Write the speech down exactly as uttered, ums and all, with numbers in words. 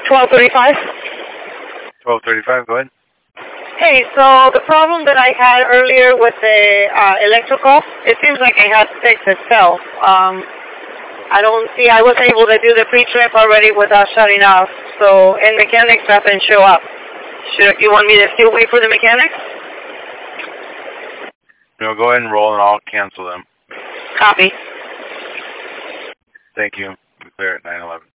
twelve thirty-five. twelve thirty-five, go ahead. Hey, so the problem that I had earlier with the uh, electrical, it seems like it has fixed itself. Um, I don't see, I was able to do the pre-trip already without shutting off, so, and mechanics doesn't show up. Should you want me to still wait for the mechanics? No, go ahead and roll and I'll cancel them. Copy. Thank you. We're clear at nine eleven.